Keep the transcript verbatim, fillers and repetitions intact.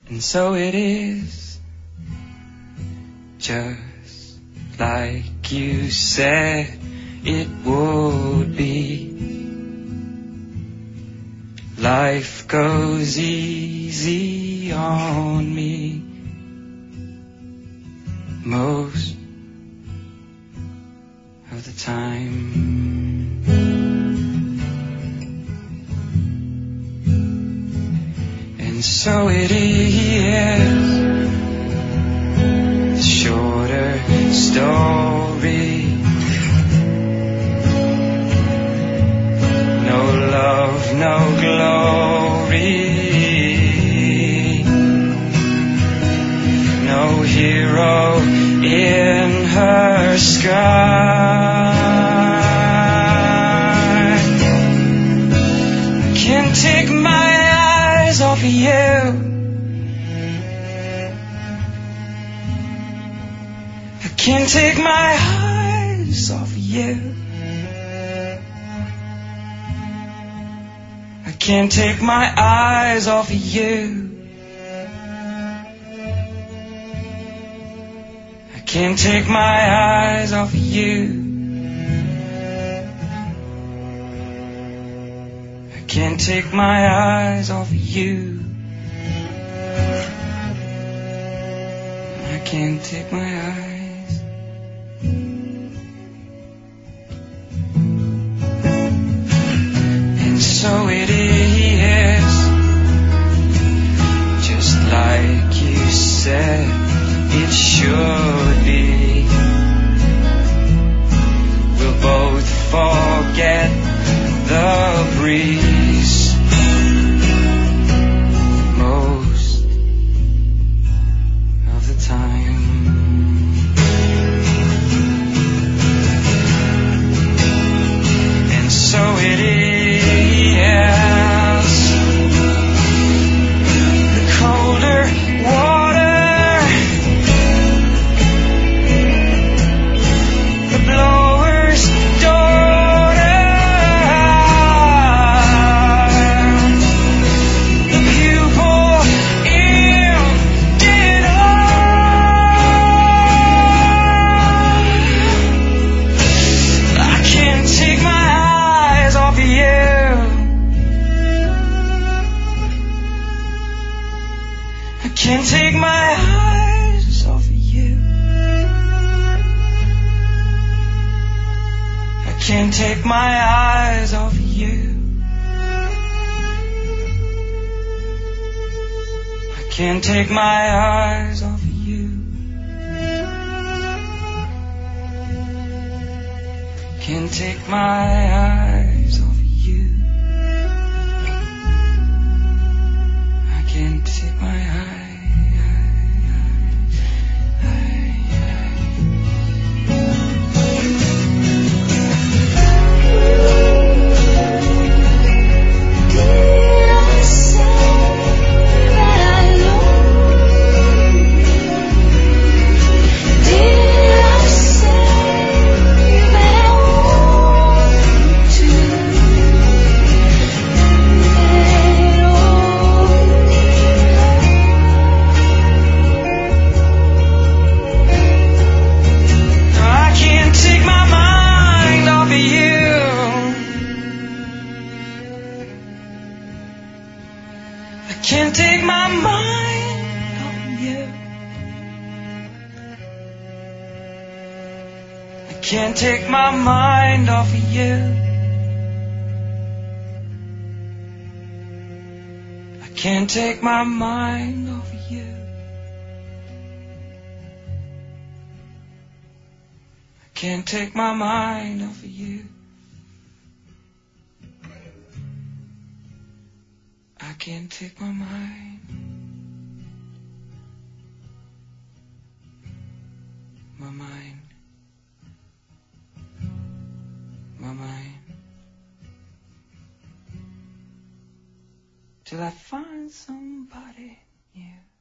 And so it is, just like you said it would be. Life goes easy on me most of the time. And so it is, a shorter story. No love, no glory. No hero in her sky. Can't take my eyes off of you. I can't take my eyes off of you. I can't take my eyes off of you. I can't take my eyes off of you. I can't take my eyes off of you. I can't take my eyes. And so it is, just like you said it should be. We'll both forget the breeze most of the time. And so it is, the colder water, the blower's daughter, the pupil emptied I can't take my eyes off of you. I can't take my eyes off of you. I can't take my eyes off of you. I can't take my eyes off of you. Can't take my eyes off of you. I can't take my eyes. Can't take my mind off you. I can't take my mind off of you. I can't take my mind off of you. I can't take my mind off of you. I can't take my mind, my mind, my mind, till I find somebody new.